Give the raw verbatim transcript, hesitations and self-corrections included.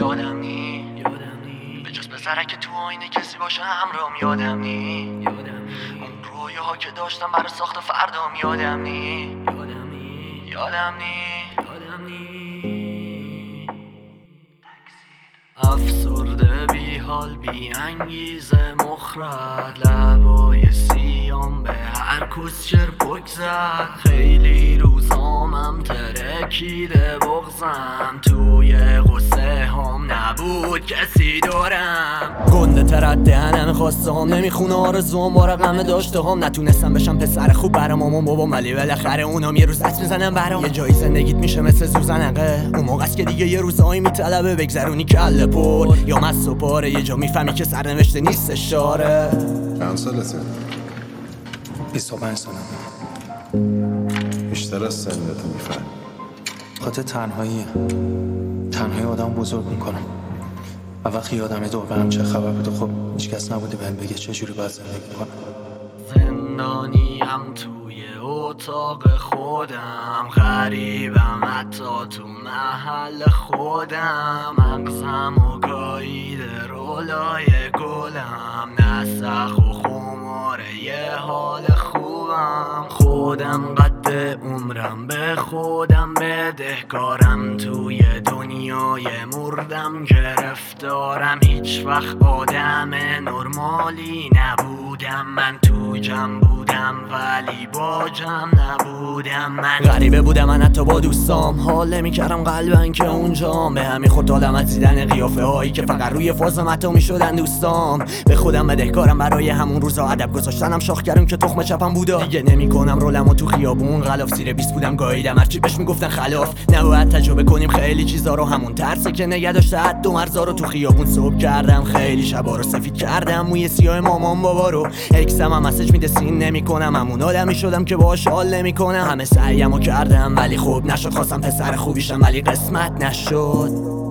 یادم نی به جز پسره که تو آینه کسی باشه همراهم یادم نی اون رویاها که داشتم برای ساخت فردام یادم نی یادم نی افسرده بی حال بی انگیزه مخرد لبای سیام به هر کوچر پک زد خیلی روزامم ترکیده بغزم توی غصه هم نبود کسی دارم گنده تر دهنم خواسته هم نمیخونه آرزوام با رقم داشته هم نتونستم بشم پسر خوب برا مامان بابا ولی بالاخره اونام یه روز دست میزنم برام یه جایی زندگیت میشه مثل زوزنقه اون موقع است که دیگه یه روزایی میطلبه بگذرونی کله پر یا مست و پاره یه جا میفهمی که سرنوشته نیست اشاره چند سالته؟ بیست و پنج سالم بیشتر از سنتو میفهم خاطر تنهاییه تنهایی آدم بزرگ میکنم و وقتی یادم دور برم چه خبر بوده خب هیچ کس نبوده بهم بگه چجوری باید زندگی کنم زندانیم توی اتاق خودم غریبم حتی تو محل خودم مغزم و گاییده رولای گلم نسخ و خماره یه حال خوبم خودم قد عمرم به خودم بدهکارم توی دنیای مردم گرفتارم هیچ وقت آدم نرمالی نبودم من تو جمع بودم ولی با جمع نبودم من غریبه بودم من حتی با دوستام حال نمیکردم قلبن که اونجام به همین خود حالم از دیدن قیافه هایی که فقط روی فازم حتی میشدن دوستام به خودم بدهکارم برای همون روزا ادب گذاشتنم شاخ کردم که تخم چپم بودا دیگه نمیکنم رولمو تو خیابون غلاف زیر بیست بودم گاییدم هرچی بهش میگفتن خلاف نباید تجربه کنیم خیلی چیزا رو همون ترسه که نگه داشته حد و مرزا رو تو خیابون صبح کردم خیلی شبا رو سفید کردم موی سیاه مامان بابا رو اکسم هم مسیج میده سین نمیکنم همون آدمی شدم که باهاش حال نمیکنم همه سعیمو کردم ولی خوب نشد خواستم پسر خوبیشم ولی قسمت نشد